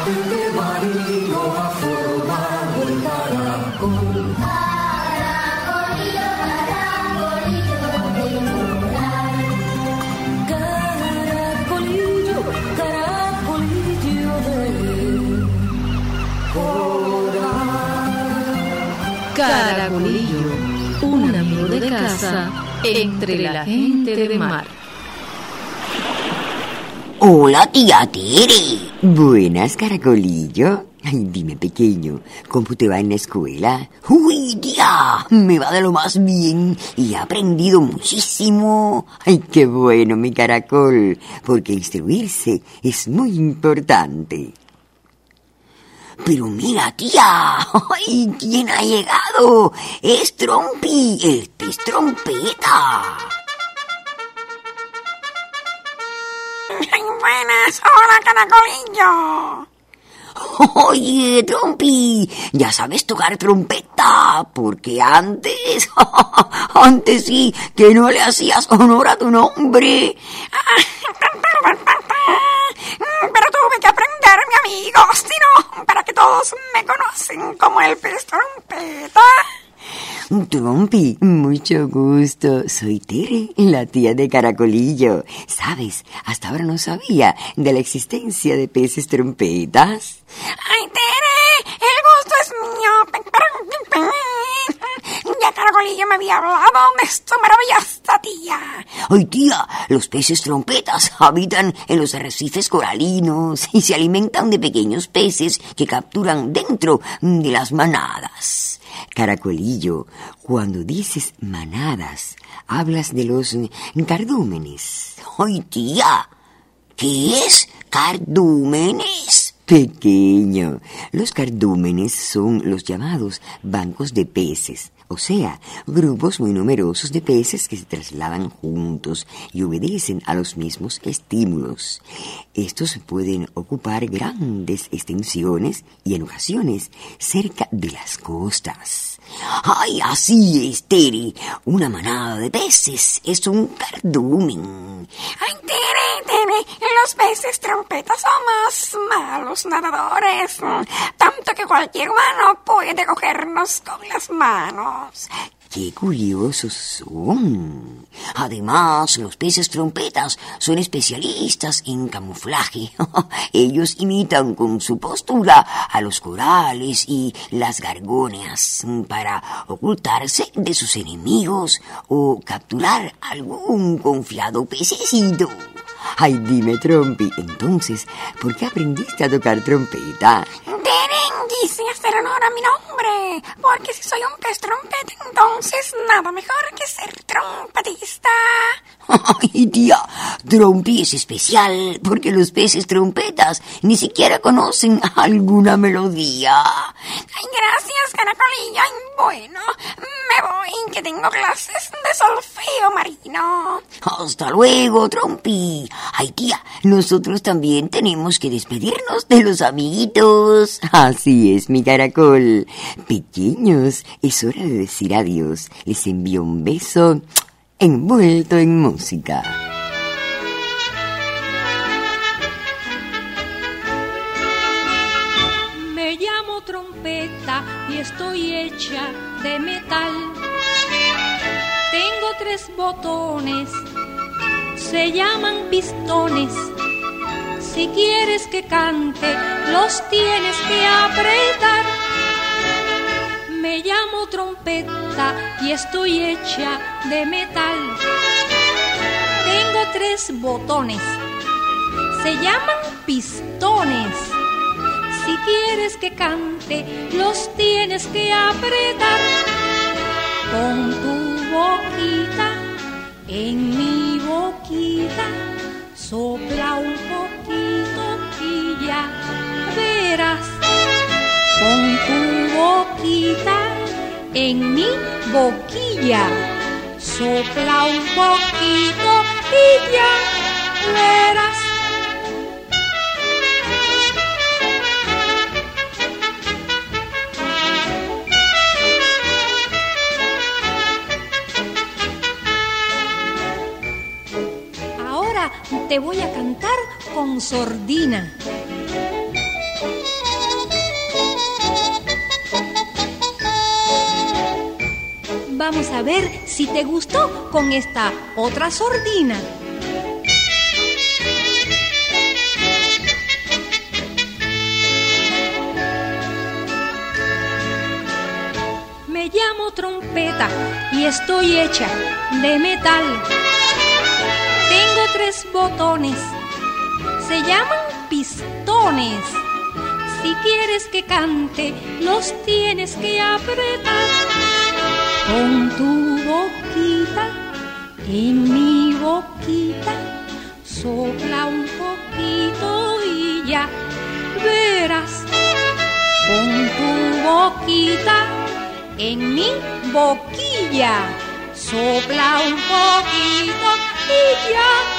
de amarillo ha formado el caracol. Caracolillo, caracolillo de coral. Caracolillo, caracolillo de coral. Caracolillo, un amigo de casa entre la gente de mar. Hola, tía Tere. Buenas, Caracolillo. Ay, dime, pequeño, ¿cómo te va en la escuela? ¡Uy, tía! Me va de lo más bien y he aprendido muchísimo. ¡Ay, qué bueno, mi caracol! Porque instruirse es muy importante. Pero mira, tía, ¡ay, quién ha llegado! Es Trompi, el pez trompeta. ¡Ay, buenas! ¡Hola, Caracolillo! Oye, Trompi, ya sabes tocar trompeta, porque antes sí, que no le hacías honor a tu nombre. Pero tuve que aprender, mi amigo, si no, para que todos me conocen como el pez trompeta. Trompi, mucho gusto. Soy Tere, la tía de Caracolillo. ¿Sabes? Hasta ahora no sabía de la existencia de peces trompetas. ¡Ay, Tere! ¡El gusto es mío! Ya Caracolillo me había hablado de esto maravillosa, tía. ¡Ay, tía! Los peces trompetas habitan en los arrecifes coralinos y se alimentan de pequeños peces que capturan dentro de las manadas. Caracolillo, cuando dices manadas, hablas de los cardúmenes. ¡Ay, tía! ¿Qué es cardúmenes? Pequeño, los cardúmenes son los llamados bancos de peces, o sea, grupos muy numerosos de peces que se trasladan juntos y obedecen a los mismos estímulos. Estos pueden ocupar grandes extensiones y en ocasiones cerca de las costas. ¡Ay, así es, Tere! Una manada de peces es un cardumen. ¡Ay, Tere! Los peces trompetas son más malos nadadores, tanto que cualquier humano puede cogernos con las manos. ¡Qué curiosos son! Además, los peces trompetas son especialistas en camuflaje. Ellos imitan con su postura a los corales y las gorgonias para ocultarse de sus enemigos o capturar algún confiado pececito. Ay, dime, Trompi, entonces, ¿por qué aprendiste a tocar trompeta? Quise hacer honor a mi nombre, porque si soy un pez trompeta, entonces nada mejor que ser trompetista. Ay, tía, Trompi es especial porque los peces trompetas ni siquiera conocen alguna melodía. Ay, gracias, Caracolillo. Ay, bueno, me voy, que tengo clases de solfeo marino. Hasta luego, Trompi. Ay, tía, nosotros también tenemos que despedirnos de los amiguitos. Así es, mi caracol. Pequeños, es hora de decir adiós. Les envío un beso envuelto en música. Me llamo trompeta y estoy hecha de metal. Tengo 3 botones, se llaman pistones. Si quieres que cante, los tienes que apretar. Me llamo trompeta y estoy hecha de metal. Tengo 3 botones, se llaman pistones. Si quieres que cante, los tienes que apretar. Pon tu boquita en mi boquita, sopla un poquito y ya verás. Pon tu boquita en mi boquilla, sopla un poquito y ya verás. Ahora te voy a cantar con sordina. vamos a ver si te gustó con esta otra sordina. Me llamo Trompeta y estoy hecha de metal. Tengo 3 botones, se llaman pistones. Si quieres que cante, los tienes que apretar. Con tu boquita, en mi boquita, sopla un poquito y ya verás. Con tu boquita, en mi boquilla, sopla un poquito y ya